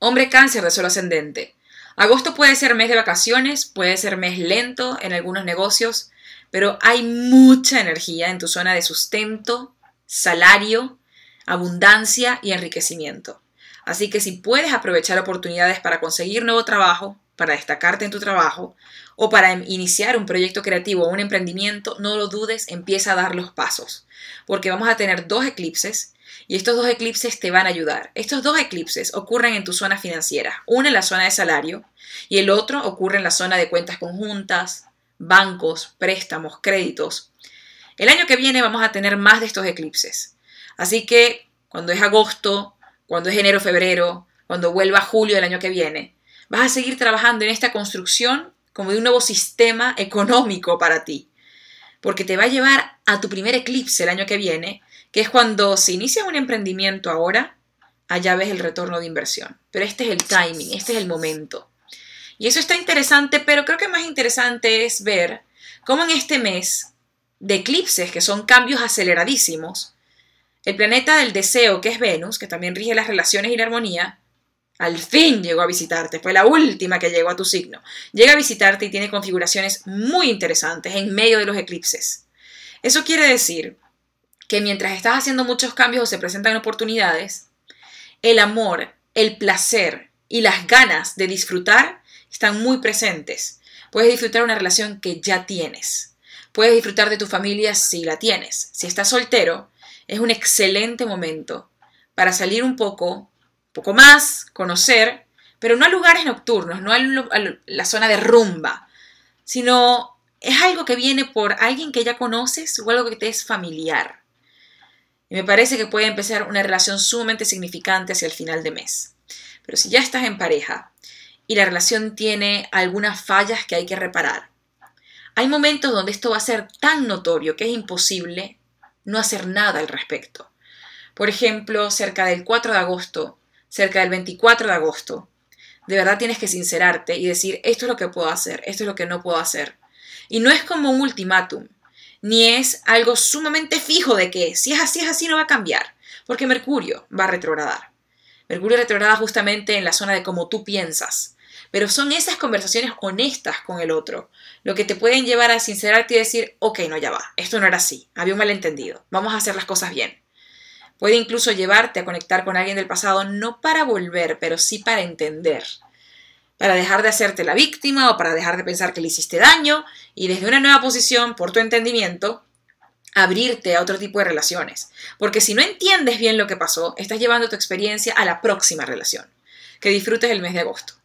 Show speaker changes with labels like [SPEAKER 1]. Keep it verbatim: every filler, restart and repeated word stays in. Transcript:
[SPEAKER 1] Hombre Cáncer de Sol ascendente. Agosto puede ser mes de vacaciones, puede ser mes lento en algunos negocios, pero hay mucha energía en tu zona de sustento, salario, abundancia y enriquecimiento. Así que si puedes aprovechar oportunidades para conseguir nuevo trabajo, para destacarte en tu trabajo o para iniciar un proyecto creativo o un emprendimiento, no lo dudes, empieza a dar los pasos, porque vamos a tener dos eclipses y estos dos eclipses te van a ayudar. Estos dos eclipses ocurren en tu zona financiera, uno en la zona de salario y el otro ocurre en la zona de cuentas conjuntas, bancos, préstamos, créditos. El año que viene vamos a tener más de estos eclipses, así que cuando es agosto, cuando es enero, febrero, cuando vuelva julio del año que viene, vas a seguir trabajando en esta construcción como de un nuevo sistema económico para ti, porque te va a llevar a tu primer eclipse el año que viene, que es cuando si inicias un emprendimiento ahora, allá ves el retorno de inversión. Pero este es el timing, este es el momento. Y eso está interesante, pero creo que más interesante es ver cómo en este mes de eclipses, que son cambios aceleradísimos, el planeta del deseo, que es Venus, que también rige las relaciones y la armonía, al fin llegó a visitarte, fue la última que llegó a tu signo. Llega a visitarte y tiene configuraciones muy interesantes en medio de los eclipses. Eso quiere decir que mientras estás haciendo muchos cambios o se presentan oportunidades, el amor, el placer y las ganas de disfrutar están muy presentes. Puedes disfrutar una relación que ya tienes. Puedes disfrutar de tu familia si la tienes. Si estás soltero, es un excelente momento para salir un poco poco más, conocer, pero no a lugares nocturnos, no a la zona de rumba, sino es algo que viene por alguien que ya conoces o algo que te es familiar. Y me parece que puede empezar una relación sumamente significante hacia el final de mes. Pero si ya estás en pareja y la relación tiene algunas fallas que hay que reparar, hay momentos donde esto va a ser tan notorio que es imposible no hacer nada al respecto. Por ejemplo, cerca del cuatro de agosto, cerca del veinticuatro de agosto, de verdad tienes que sincerarte y decir, esto es lo que puedo hacer, esto es lo que no puedo hacer. Y no es como un ultimátum, ni es algo sumamente fijo de que si es así, es así, no va a cambiar, porque Mercurio va a retrogradar. Mercurio retrograda justamente en la zona de cómo tú piensas, pero son esas conversaciones honestas con el otro, lo que te pueden llevar a sincerarte y decir, ok, no, ya va, esto no era así, había un malentendido, vamos a hacer las cosas bien. Puede incluso llevarte a conectar con alguien del pasado, no para volver, pero sí para entender. Para dejar de hacerte la víctima o para dejar de pensar que le hiciste daño y desde una nueva posición, por tu entendimiento, abrirte a otro tipo de relaciones. Porque si no entiendes bien lo que pasó, estás llevando tu experiencia a la próxima relación. Que disfrutes el mes de agosto.